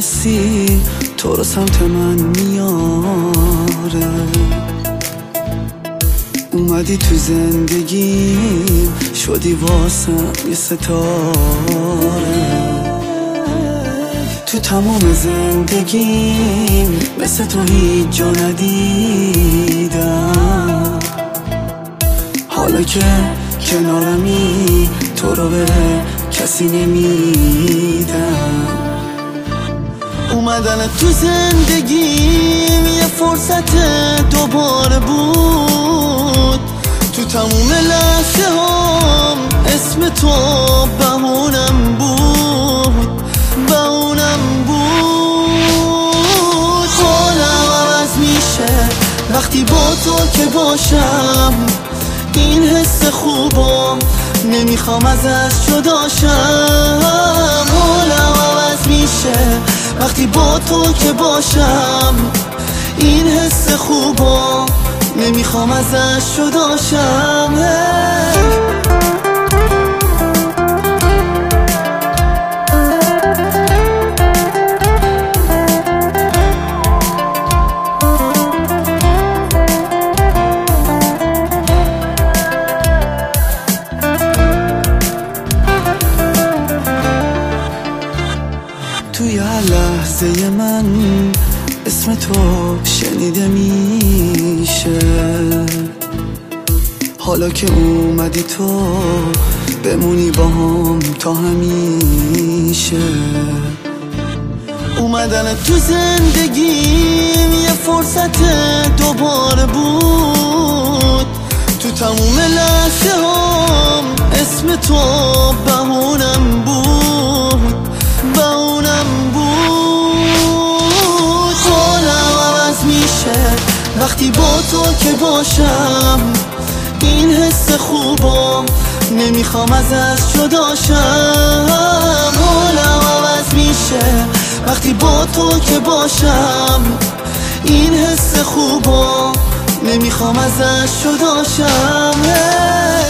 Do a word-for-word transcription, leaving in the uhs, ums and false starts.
حسی تو رو سمت من میاره. اومدی تو زندگیم شدی واسم یه ستاره. تو تمام زندگیم مثل تو هیچ جا ندیدم. حالا که کنارمی تو رو به کسی نمیدم. اومدن تو زندگیم یه فرصت دوباره بود. تو تموم لحظه هم اسم تو بهونم بود، بهونم بود. حالم عوض میشه وقتی با تو که باشم. این حس خوبم نمیخوام ازش جداشم. حالم عوض میشه وقتی با تو که باشم. این حس خوبم نمیخوام ازش جداشم. توی هر لحظه من اسم تو شنیده میشه. حالا که اومدی تو بمونی با هم تا همیشه. اومدن تو زندگیم یه فرصت دوباره بود. تو تموم لحظه هم اسم تو بهونم بود، بهونم بود. حالم عوض میشه وقتی با تو که باشم. این حس خوبم نمیخوام ازش جداشم. حالم عوض میشه وقتی با تو که باشم. این حس خوبم نمیخوام ازش جداشم.